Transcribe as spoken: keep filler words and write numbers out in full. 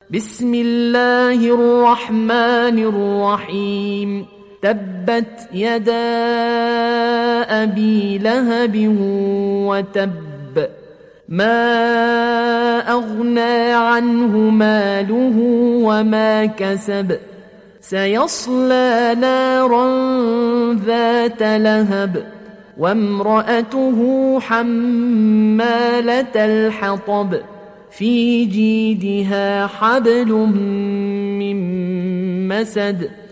بسم الله الرحمن الرحيم. تبت يدا أبي لهب وتب، ما أغنى عنه ماله وما كسب، سيصلى نارا ذات لهب وامرأته حمالة الحطب في جيدها حبل من مسد